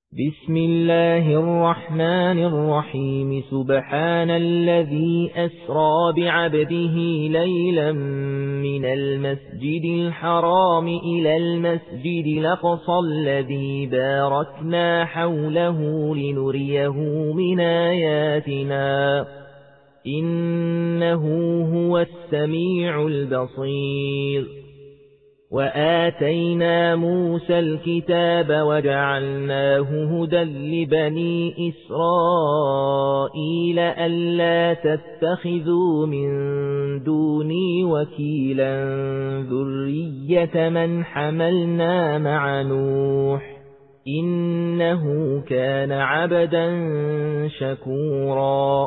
بسم الله الرحمن الرحيم سبحان الذي أسرى بعبده ليلا من المسجد الحرام إلى المسجد الأقصى الذي باركنا حوله لنريه من آياتنا إنه هو السميع البصير وآتينا موسى الكتاب وجعلناه هدى لبني إسرائيل ألا تتخذوا من دوني وكيلا ذرية من حملنا مع نوح إنه كان عبدا شكورا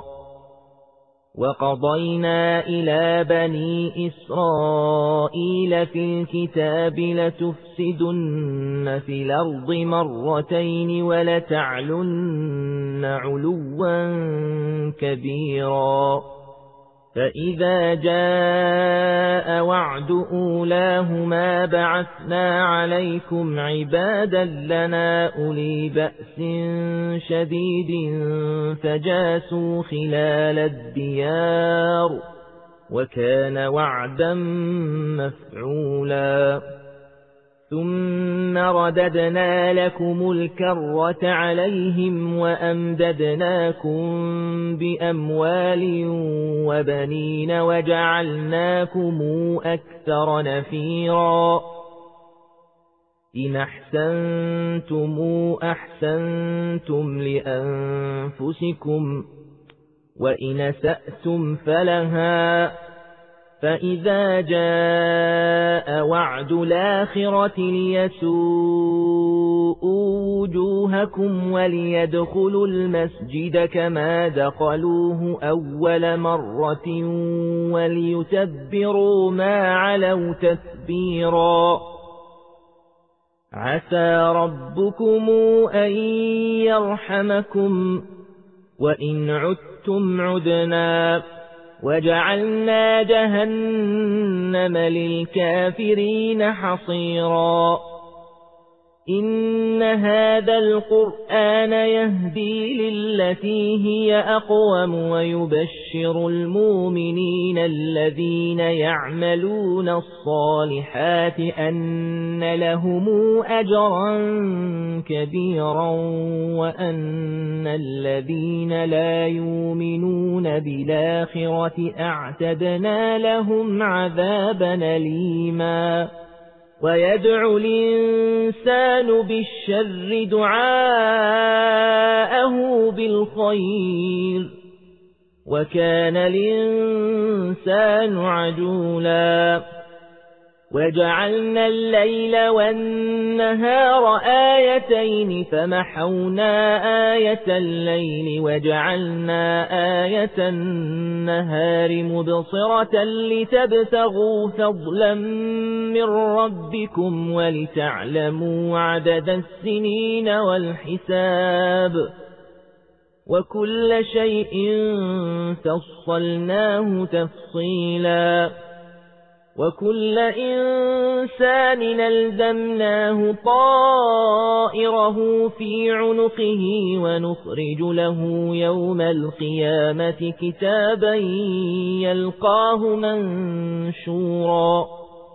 وقضينا إلى بني إسرائيل في الكتاب لتفسدن في الأرض مرتين ولتعلن علوا كبيرا فإذا جاء وعد أولاهما بعثنا عليكم عبادا لنا أولي بأس شديد فجاسوا خلال الديار وكان وعدا مفعولا ثم رددنا لكم الكرة عليهم وأمددناكم بأموال وبنين وجعلناكم أكثر نفيرا إن أحسنتم أحسنتم لأنفسكم وإن أسأتم فلها فإذا جاء وعد الآخرة ليسوءوا وجوهكم وليدخلوا المسجد كما دخلوه أول مرة وليتبروا ما علوا تتبيرا عسى ربكم أن يرحمكم وإن عدتم عدنا وجعلنا جهنم للكافرين حصيرا إن هذا القرآن يهدي للتي هي أقوم ويبشر المؤمنين الذين يعملون الصالحات أن لهم أجرا كبيرا وأن الذين لا يؤمنون بالآخرة أعتدنا لهم عذابا أليما ويدعو الإنسان بالشر دعاءه بالخير وكان الإنسان عجولا وجعلنا الليل والنهار آيتين فمحونا آية الليل وجعلنا آية النهار مبصرة لتبتغوا فضلا من ربكم ولتعلموا عدد السنين والحساب وكل شيء فصلناه تفصيلا وكل إنسان ألزمناه طائره في عنقه ونخرج له يوم القيامة كتابا يلقاه منشورا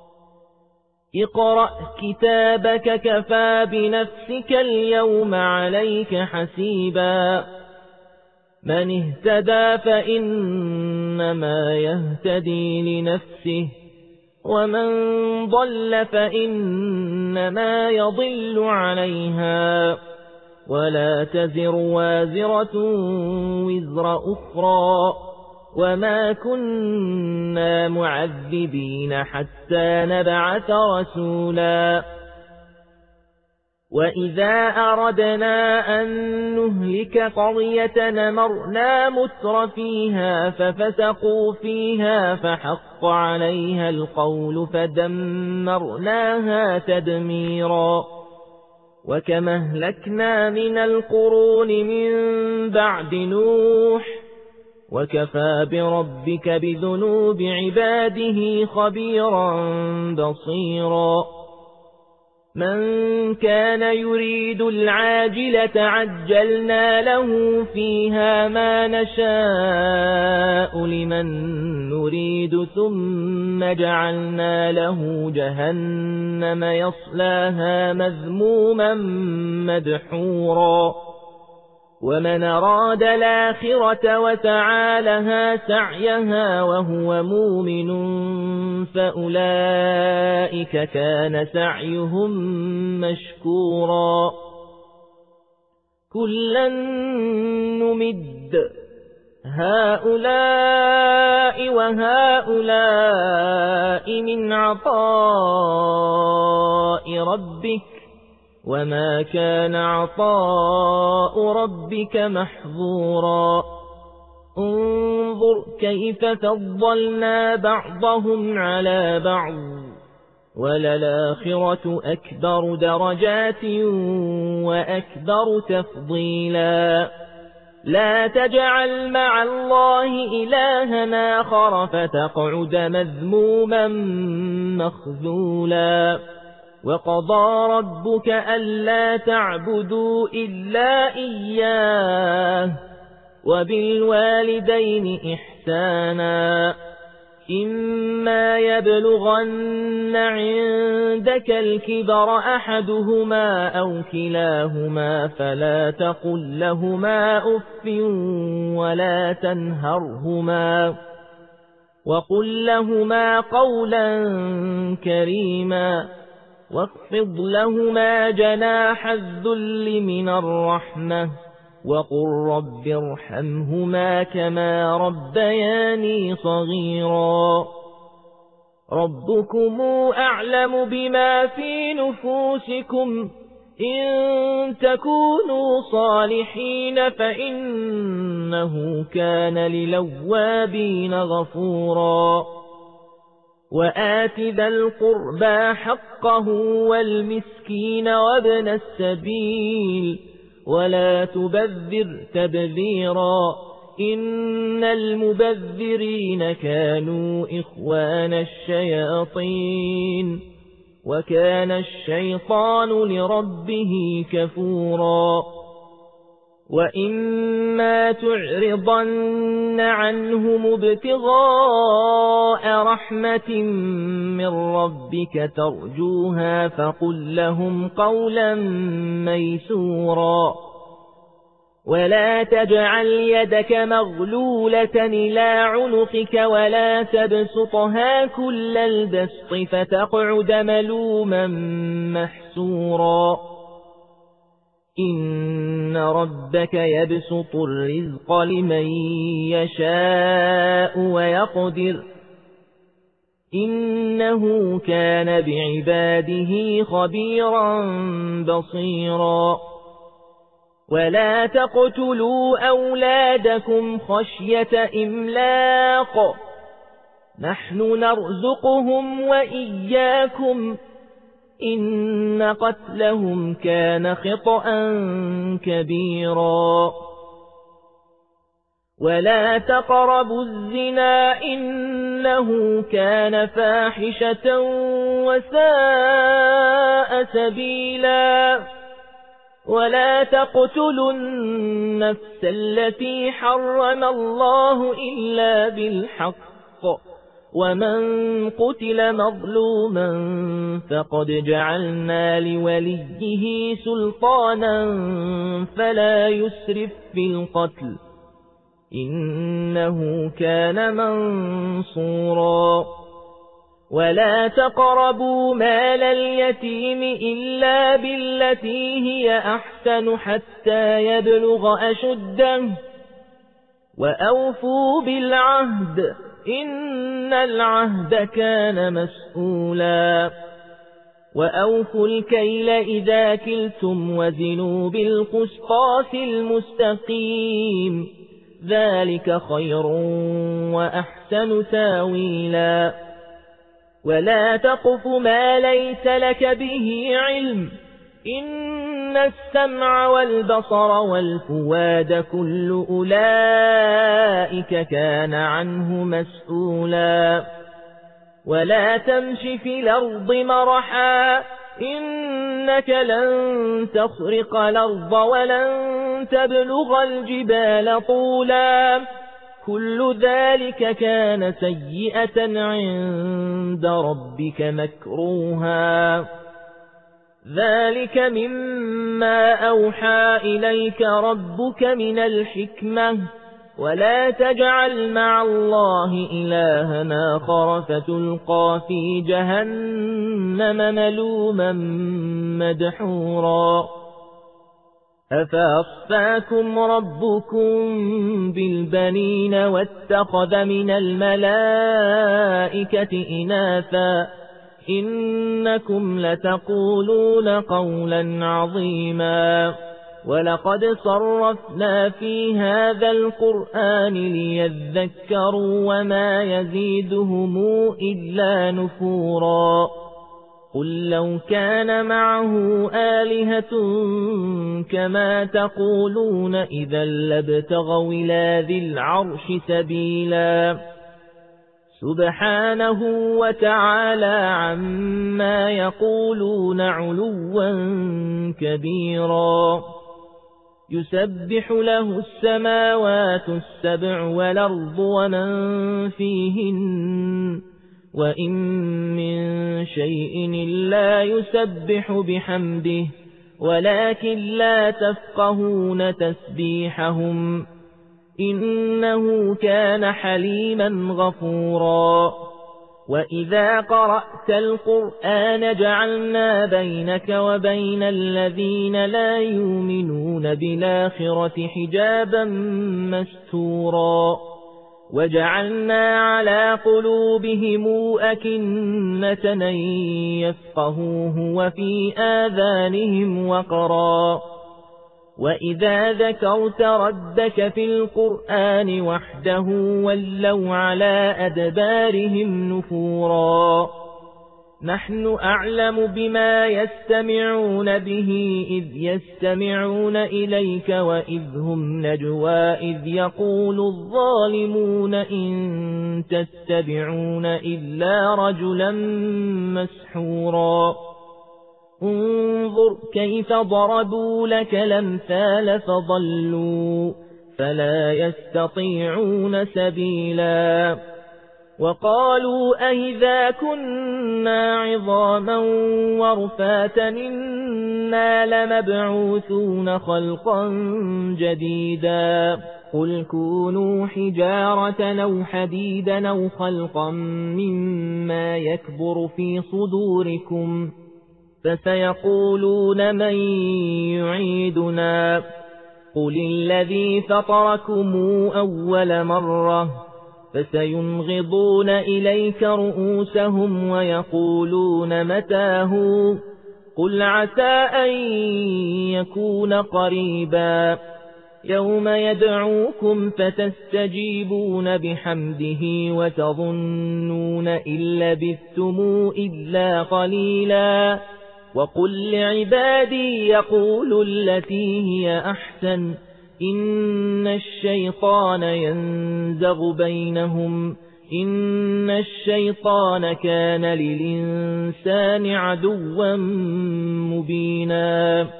اقرأ كتابك كفى بنفسك اليوم عليك حسيبا من اهتدى فإنما يهتدي لنفسه ومن ضل فإنما يضل عليها ولا تزر وازرة وزر أخرى وما كنا معذبين حتى نبعث رسولا وإذا أردنا أن نهلك قرية أمرنا مترفيها ففسقوا فيها فحق عليها القول فدمرناها تدميرا وكما أهلكنا من القرون من بعد نوح وكفى بربك بذنوب عباده خبيرا بصيرا من كان يريد العاجلة عجلنا له فيها ما نشاء لمن نريد ثم جعلنا له جهنم يصلاها مذموما مدحورا ومن أراد الآخرة وسعى لها سعيها وهو مؤمن فأولئك كان سعيهم مشكورا كلا نمد هؤلاء وهؤلاء من عطاء ربك وما كان عطاء ربك محظورا انظر كيف فضلنا بعضهم على بعض وللآخرة أكبر درجات وأكبر تفضيلا لا تجعل مع الله إلهنا آخر فتقعد مذموما مخذولا وقضى ربك ألا تعبدوا إلا إياه وبالوالدين إحسانا إما يبلغن عندك الكبر أحدهما أو كلاهما فلا تقل لهما أف ولا تنهرهما وقل لهما قولا كريما واخفض لهما جناح الذل من الرحمة وقل رب ارحمهما كما ربياني صغيرا ربكم أعلم بما في نفوسكم إن تكونوا صالحين فإنه كان للأوابين غفورا وآت ذا القربى حقه والمسكين وابن السبيل ولا تبذر تبذيرا إن المبذرين كانوا إخوان الشياطين وكان الشيطان لربه كفورا وإما تعرضن عنهم ابتغاء رحمة من ربك ترجوها فقل لهم قولا ميسورا ولا تجعل يدك مغلولة إلى عنقك ولا تبسطها كل البسط فتقعد ملوما محسورا إن ربك يبسط الرزق لمن يشاء ويقدر إنه كان بعباده خبيرا بصيرا ولا تقتلوا أولادكم خشية إملاق نحن نرزقهم وإياكم إن قتلهم كان خطأ كبيرا ولا تقربوا الزنا إنه كان فاحشة وساء سبيلا ولا تقتلوا النفس التي حرم الله إلا بالحق ومن قتل مظلوما فقد جعلنا لوليه سلطانا فلا يسرف في القتل إنه كان منصورا ولا تقربوا مال اليتيم إلا بالتي هي أحسن حتى يبلغ أشده وأوفوا بالعهد إن العهد كان مسؤولا وأوفوا الكيل إذا كلتم وزنوا بالقسطاس المستقيم ذلك خير وأحسن تاويلا ولا تقف ما ليس لك به علم إن السمع والبصر والفؤاد كل أولئك كان عنه مسؤولا ولا تمش في الأرض مرحا إنك لن تخرق الأرض ولن تبلغ الجبال طولا كل ذلك كان سيئة عند ربك مكروها ذلك مما أوحى إليك ربك من الحكمة ولا تجعل مع الله إلها آخر فتلقى في جهنم ملوما مدحورا أفأصفاكم ربكم بالبنين واتخذ من الملائكة إناثا إنكم لتقولون قولا عظيما ولقد صرفنا في هذا القرآن ليذكروا وما يزيدهم إلا نفورا قل لو كان معه آلهة كما تقولون إذا لابتغوا إلى ذي العرش سبيلا سبحانه وتعالى عما يقولون علوا كبيرا يسبح له السماوات السبع والأرض ومن فيهن وإن من شيء إلا يسبح بحمده ولكن لا تفقهون تسبيحهم إنه كان حليما غفورا وإذا قرأت القرآن جعلنا بينك وبين الذين لا يؤمنون بالآخرة حجابا مستورا وجعلنا على قلوبهم أكنة أن يفقهوه وفي آذانهم وقرا وإذا ذكرت ربك في القرآن وحده ولوا على أدبارهم نفورا نحن أعلم بما يستمعون به إذ يستمعون إليك وإذ هم نجوى إذ يقول الظالمون إن تتبعون إلا رجلا مسحورا انظر كيف ضربوا لك الأمثال فضلوا فلا يستطيعون سبيلا وقالوا أئذا كنا عظاما ورفاتا إنا لمبعوثون خلقا جديدا قل كونوا حجارة أو حديدا أو خلقا مما يكبر في صدوركم فسيقولون من يعيدنا قل الذي فطركم أول مرة فسينغضون إليك رؤوسهم ويقولون متاه قل عسى أن يكون قريبا يوم يدعوكم فتستجيبون بحمده وتظنون إن لبثتم إلا قليلا وقل لعبادي يقولوا التي هي أحسن إن الشيطان ينزغ بينهم إن الشيطان كان للإنسان عدوا مبينا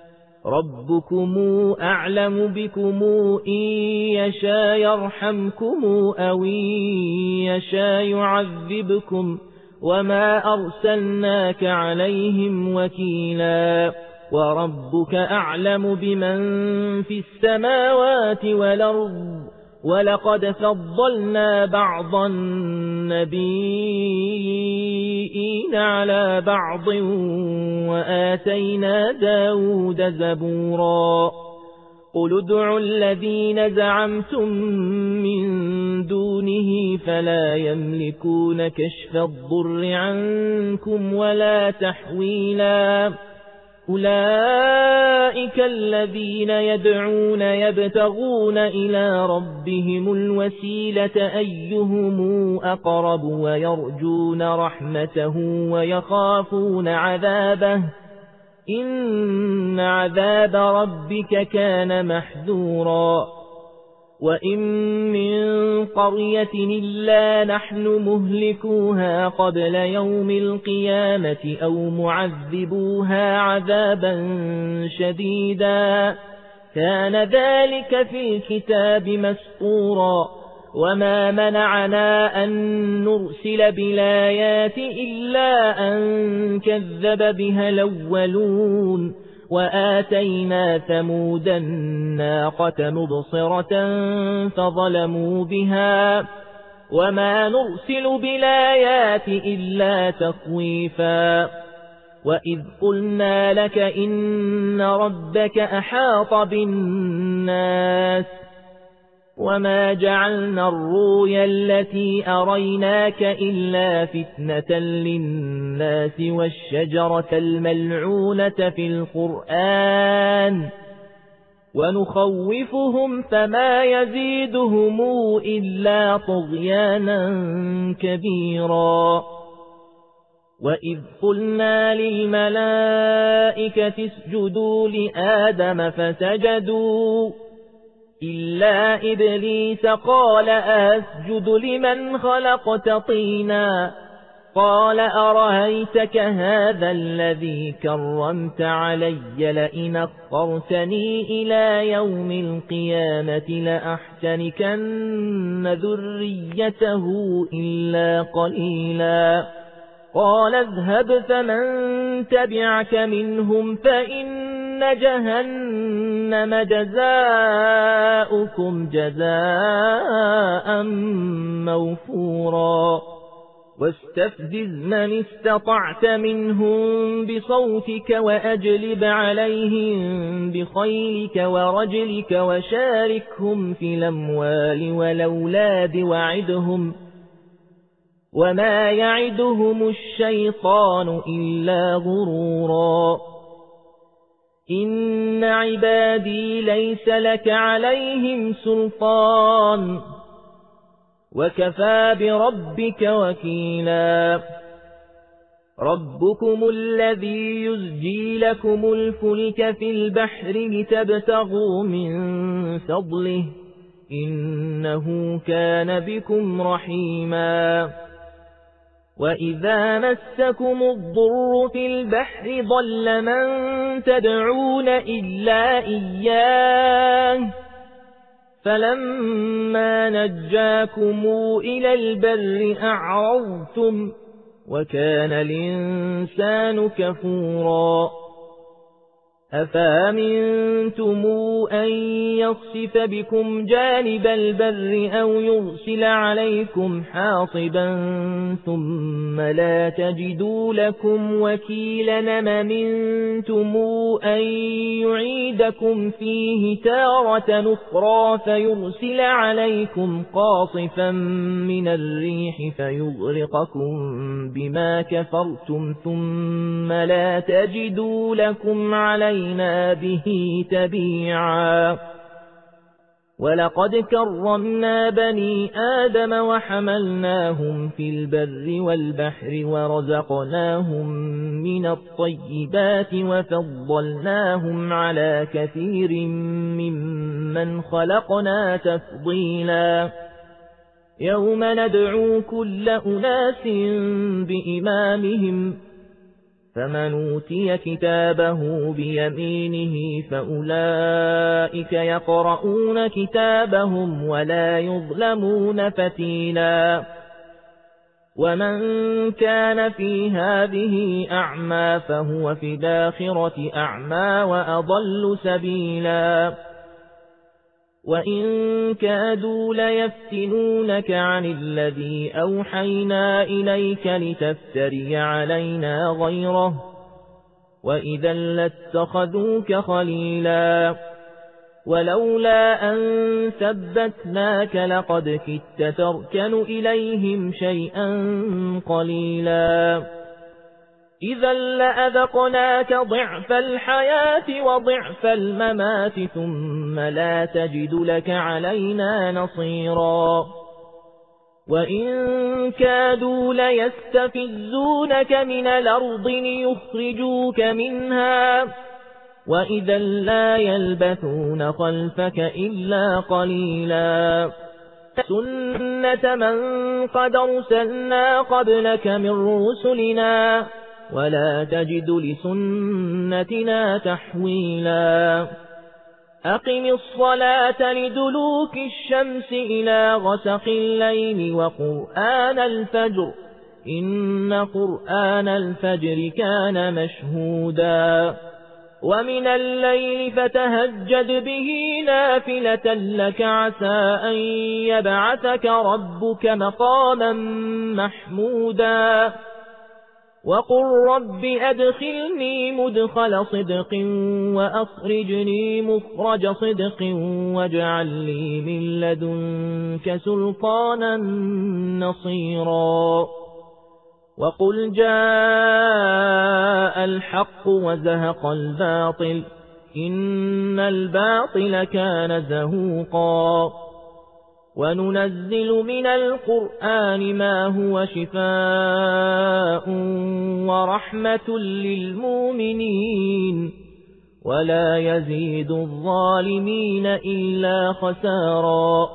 ربكم أعلم بكم إن يشاء يرحمكم أو إن يشاء يعذبكم وما أرسلناك عليهم وكيلا وربك أعلم بمن في السماوات والأرض ولقد فضلنا بعض النبيين على بعض وآتينا داود زبورا قل ادعوا الذين زعمتم من دونه فلا يملكون كشف الضر عنكم ولا تحويلا أولئك الذين يدعون يبتغون إلى ربهم الوسيلة أيهم أقرب ويرجون رحمته ويخافون عذابه إن عذاب ربك كان محذورا وإن من قرية إلا نحن مهلكوها قبل يوم القيامة أو معذبوها عذابا شديدا كان ذلك في الكتاب مسطورا وما منعنا أن نرسل بالآيات إلا أن كذب بها الأولون وآتينا ثمود الناقة مبصرة فظلموا بها وما نرسل بالآيات إلا تخويفا وإذ قلنا لك إن ربك أحاط بالناس وما جعلنا الرؤيا التي أريناك إلا فتنة للناس والشجرة الملعونة في القرآن ونخوفهم فما يزيدهم إلا طغيانا كبيرا وإذ قلنا للملائكة اسجدوا لآدم فسجدوا إلا إبليس قال أسجد لمن خلقت طينا قال أرأيتك هذا الذي كرمت علي لئن أخرتني إلى يوم القيامة لأحتنكن ذريته إلا قليلا قال اذهب فمن تبعك منهم فإن جهنم جزاؤكم جزاء موفورا واستفزز من استطعت منهم بصوتك وأجلب عليهم بخيلك ورجلك وشاركهم في الأموال والأولاد وعدهم وما يعدهم الشيطان إلا غرورا إن عبادي ليس لك عليهم سلطان وكفى بربك وكيلا ربكم الذي يزجي لكم الفلك في البحر لتبتغوا من فضله إنه كان بكم رحيما وإذا مسكم الضر في البحر ضل من تدعون إلا إياه فلما نجاكم إلى البر أعرضتم وكان الإنسان كفورا أفأمنتم أن يخسف بكم جانب البر أو يرسل عليكم حاصبا ثم لا تجدوا لكم وكيلا أمنتم أن يعيدكم فيه تارة أخرى فيرسل عليكم قاصفا من الريح فيغرقكم بما كفرتم ثم لا تجدوا لكم علينا به تبيعا ولقد كرمنا بني آدم وحملناهم في البر والبحر ورزقناهم من الطيبات وفضلناهم على كثير ممن خلقنا تفضيلا يوم ندعو كل أناس بإمامهم فمن أوتي كتابه بيمينه فأولئك يقرؤون كتابهم ولا يظلمون فتيلا ومن كان في هذه أعمى فهو في الآخرة أعمى وأضل سبيلا وإن كادوا ليفتنونك عن الذي أوحينا إليك لتفتري علينا غيره وإذا لاتخذوك خليلا ولولا أن ثبتناك لقد كدت تركن إليهم شيئا قليلا إذا لأذقناك ضعف الحياة وضعف الممات ثم لا تجد لك علينا نصيرا وإن كادوا ليستفزونك من الأرض ليخرجوك منها وإذا لا يلبثون خلفك إلا قليلا سنة من قد أرسلنا قبلك من رسلنا ولا تجد لسنتنا تحويلا أقم الصلاة لدلوك الشمس إلى غسق الليل وقرآن الفجر إن قرآن الفجر كان مشهودا ومن الليل فتهجد به نافلة لك عسى أن يبعثك ربك مقاما محمودا وقل رب أدخلني مدخل صدق وأخرجني مخرج صدق واجعل لي من لدنك سلطانا نصيرا وقل جاء الحق وزهق الباطل إن الباطل كان زهوقا وننزل من القرآن ما هو شفاء ورحمة للمؤمنين ولا يزيد الظالمين إلا خسارا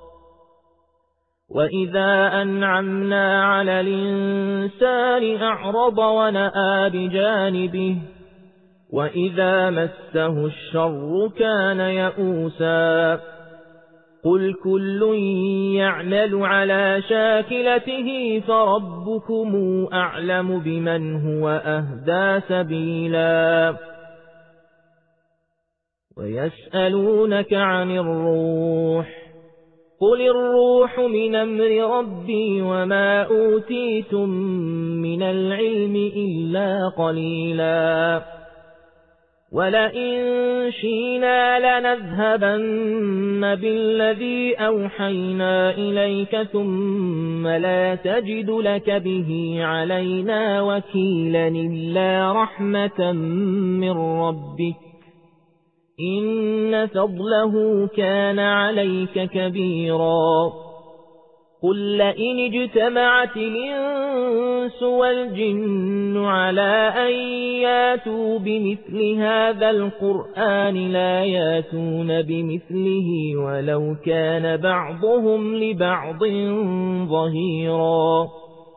وإذا أنعمنا على الإنسان أعرض ونأى بجانبه وإذا مسه الشر كان يئوسا قل كل يعمل على شاكلته فربكم أعلم بمن هو أهدى سبيلا ويسألونك عن الروح قل الروح من أمر ربي وما أوتيتم من العلم إلا قليلا ولئن شئنا لنذهبن بالذي أوحينا إليك ثم لا تجد لك به علينا وكيلا إلا رحمة من ربك إن فضله كان عليك كبيرا قل لئن اجتمعت الإنس والجن على أن ياتوا بمثل هذا القرآن لا ياتون بمثله ولو كان بعضهم لبعض ظهيرا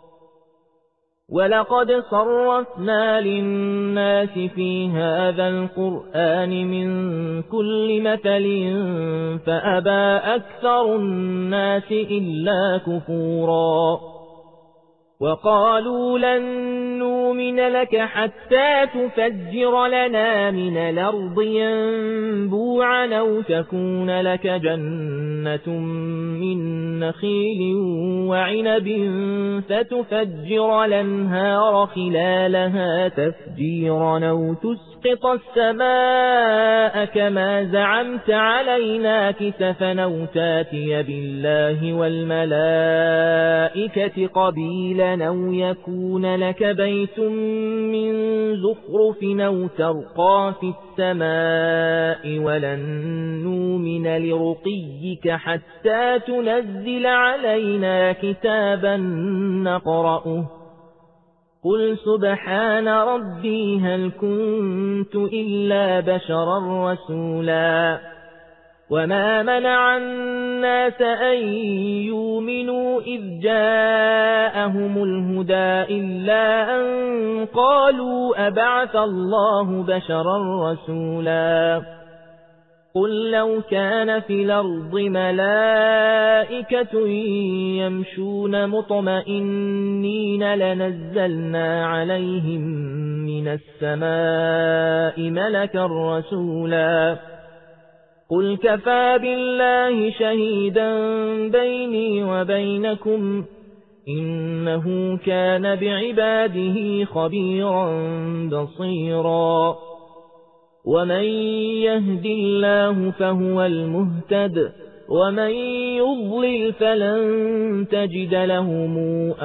ولقد صرفنا للناس في هذا القرآن من كل مثل فأبى أكثر الناس إلا كفورا وقالوا لن نؤمن لك حتى تفجر لنا من الأرض ينبوعا أو تكون لك جنة من نخيل وعنب فتفجر الأنهار خلالها تفجيرا أو تسقط السماء كما زعمت علينا كسفا أو تاتي بالله والملائكة قبيلا أو يكون لك بيت من زخرف أو ترقى في السماء ولن نؤمن لرقيك حتى تنزل علينا كتابا نقرأه قل سبحان ربي هل كنت إلا بشرا رسولا وما منع الناس أن يؤمنوا إذ جاءهم الهدى إلا أن قالوا أبعث الله بشرا رسولا قل لو كان في الأرض ملائكة يمشون مطمئنين لنزلنا عليهم من السماء ملكا رسولا قل كفى بالله شهيدا بيني وبينكم إنه كان بعباده خبيرا بصيرا ومن يهد الله فهو المهتد ومن يضلل فلن تجد لهم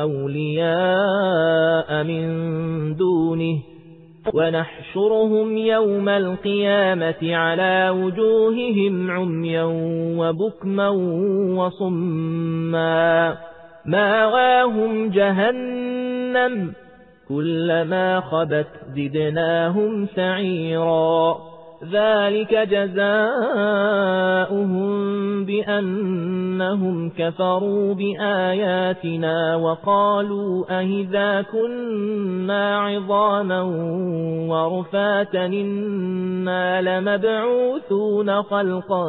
أولياء من دونه ونحشرهم يوم القيامة على وجوههم عميا وبكما وصما مأواهم جهنم كلما خبت زدناهم سعيرا ذلك جزاؤهم بأنهم كفروا بآياتنا وقالوا أئذا كنا عظاما ورفاتا إنا لمبعوثون خلقا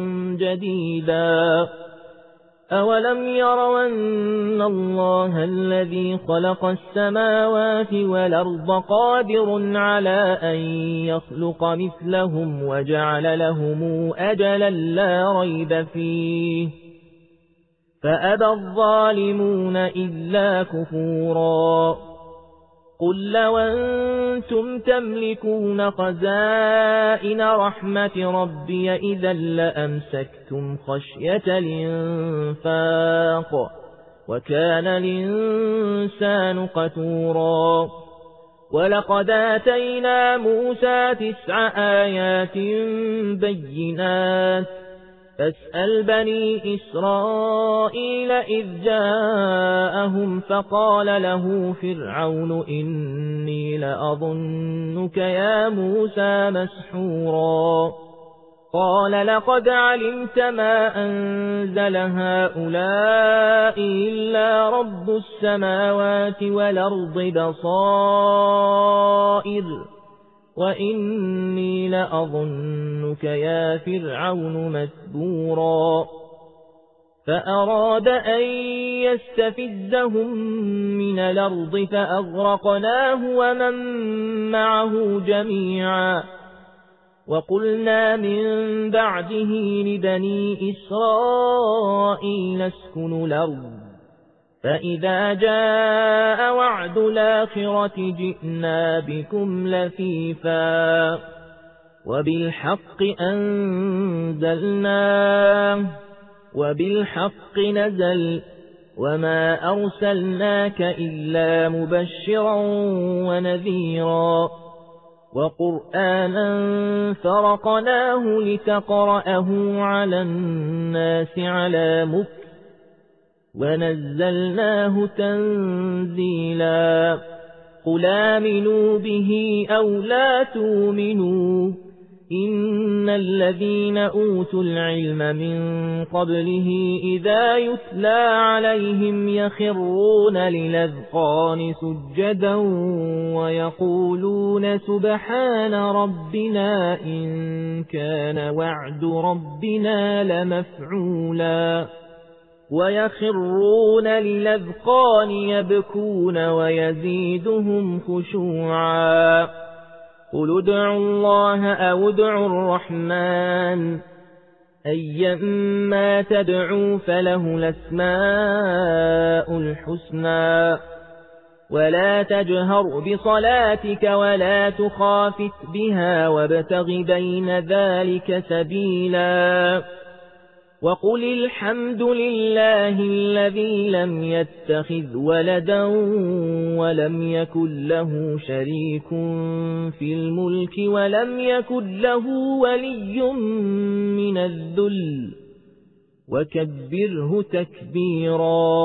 جديدا أولم يروا أن الله الذي خلق السماوات والأرض قادر على أن يخلق مثلهم وجعل لهم أجلا لا ريب فيه فأبى الظالمون إلا كفورا قل لو أنتم تملكون خزائن رحمة ربي إذا لأمسكتم خشية الإنفاق وكان الإنسان قتورا ولقد آتينا موسى 9 آيات بينات فاسأل بني إسرائيل إذ جاءهم فقال له فرعون إني لأظنك يا موسى مسحورا قال لقد علمت ما أنزل هؤلاء إلا رب السماوات والأرض بصائر وإني لأظنك يا فرعون مثبورا فأراد أن يستفزهم من الأرض فأغرقناه ومن معه جميعا وقلنا من بعده لبني إسرائيل اسكنوا الأرض فإذا جاء وعد الآخرة جئنا بكم لفيفا وبالحق أنزلناه وبالحق نزل وما أرسلناك إلا مبشرا ونذيرا وقرآنا فرقناه لتقرأه على الناس على مكر ونزلناه تنزيلا قل آمنوا به أو لا تؤمنوا إن الذين أوتوا العلم من قبله إذا يتلى عليهم يخرون للأذقان سجدا ويقولون سبحان ربنا إن كان وعد ربنا لمفعولا ويخرون للأذقان يبكون ويزيدهم خشوعا قل ادعوا الله أو ادعوا الرحمن أيما تدعوا فله الأسماء الحسنى ولا تجهر بصلاتك ولا تخافت بها وابتغ بين ذلك سبيلا وقل الحمد لله الذي لم يتخذ ولدا ولم يكن له شريك في الملك ولم يكن له ولي من الذل وكبره تكبيرا